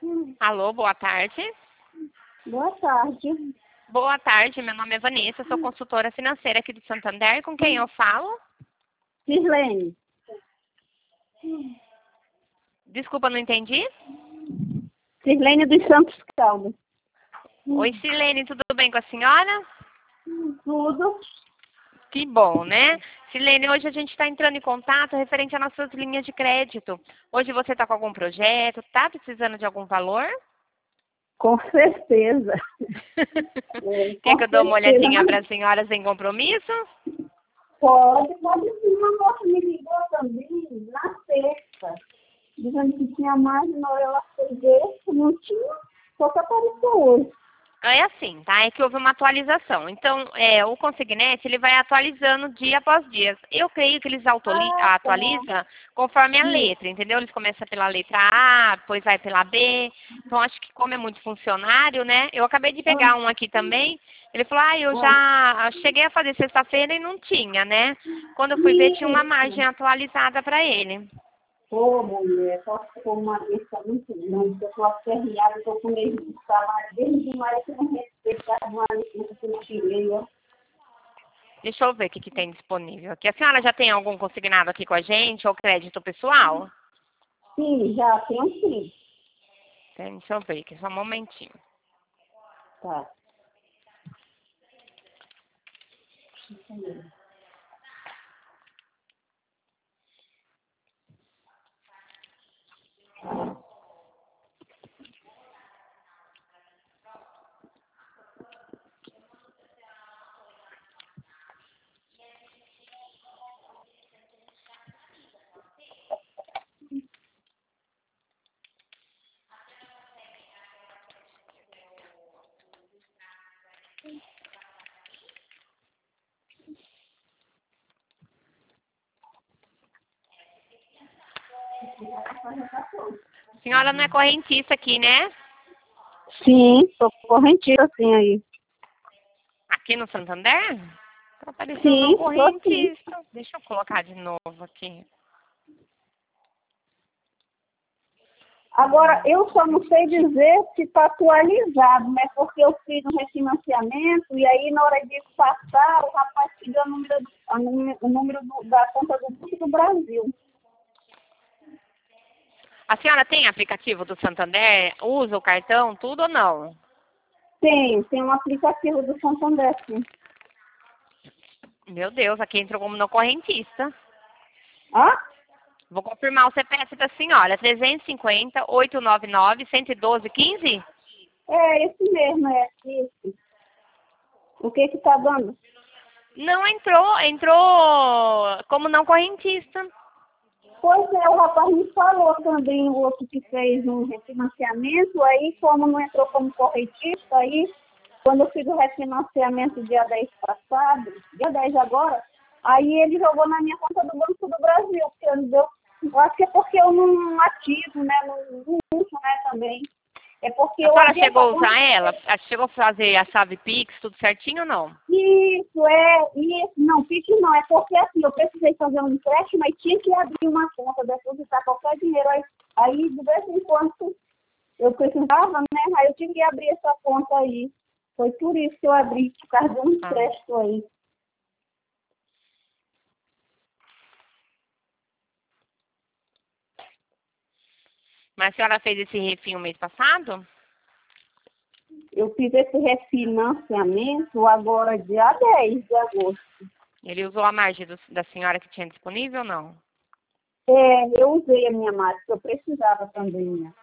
Alô, boa tarde. Boa tarde. Boa tarde, meu nome é Vanessa, sou consultora financeira aqui do Santander. Com quem eu falo? Sirlene. Desculpa, não entendi. Sirlene dos Santos Caldas. Oi, Silene, tudo bem com a senhora? Tudo. Que bom, né? Silene, hoje a gente está entrando em contato referente às nossas linhas de crédito. Hoje você está com algum projeto? Está precisando de algum valor? Com certeza. Quer Com que eu dê uma certeza. olhadinha para a senhora sem compromisso? Pode sim. Uma moça me ligou também na sexta, dizendo que tinha mais, na hora ela foi ver, não tinha, só que apareceu hoje. É assim, tá? É que houve uma atualização. Então, o Consignet, ele vai atualizando dia após dia. Eu creio que eles Tá. atualizam conforme a letra, entendeu? Eles começam pela letra A, depois vai pela B. Então, acho que como é muito funcionário, né? Eu acabei de pegar um aqui também. Ele falou, eu já cheguei a fazer sexta-feira e não tinha, né? Quando eu fui ver, tinha uma margem atualizada para ele. Ô, mulher, posso pôr uma lista muito grande, eu estou aperreada, estou com medo de falar desde mais que não respeitar uma lista que eu tirei, ó. Deixa eu ver o que tem disponível aqui. A senhora já tem algum consignado aqui com a gente, ou crédito pessoal? Sim, já tenho sim. Deixa eu ver aqui, só um momentinho. Tá. A senhora não é correntista aqui, né? Sim, estou correntista assim aí. Aqui no Santander? Tá aparecendo não Sim, estou sim. correntista. Deixa eu colocar de novo aqui. Agora, eu só não sei dizer se está atualizado, né? Porque eu fiz um refinanciamento e aí na hora de passar, o rapaz pediu o número da conta do Banco do Brasil. A senhora tem aplicativo do Santander? Usa o cartão, tudo ou não? Tem um aplicativo do Santander, sim. Meu Deus, aqui entrou como não correntista. Ah? Vou confirmar o CPF da senhora. 350-899-112-15? É, esse mesmo, é isso. O que está dando? Não entrou como não correntista. Pois é, o rapaz me falou também, o outro que fez um refinanciamento, aí como não entrou como correntista, aí quando eu fiz o refinanciamento dia 10 passado, dia 10 agora, aí ele jogou na minha conta do Banco do Brasil, porque eu não deu, eu acho que é porque eu não ativo, né, não uso, né, também. É porque A eu senhora abri chegou essa a conta. usar ela? Chegou a fazer a chave Pix, tudo certinho ou não? Isso, não, Pix não, é porque assim, eu precisei fazer um empréstimo, mas tinha que abrir uma conta, depositar qualquer dinheiro, aí de vez em quando eu precisava, né, aí eu tive que abrir essa conta aí, foi por isso que eu abri, por causa de um empréstimo aí. Mas a senhora fez esse refim o mês passado? Eu fiz esse refinanciamento agora dia 10 de agosto. Ele usou a margem da senhora que tinha disponível ou não? Eu usei a minha máquina, eu precisava também, né?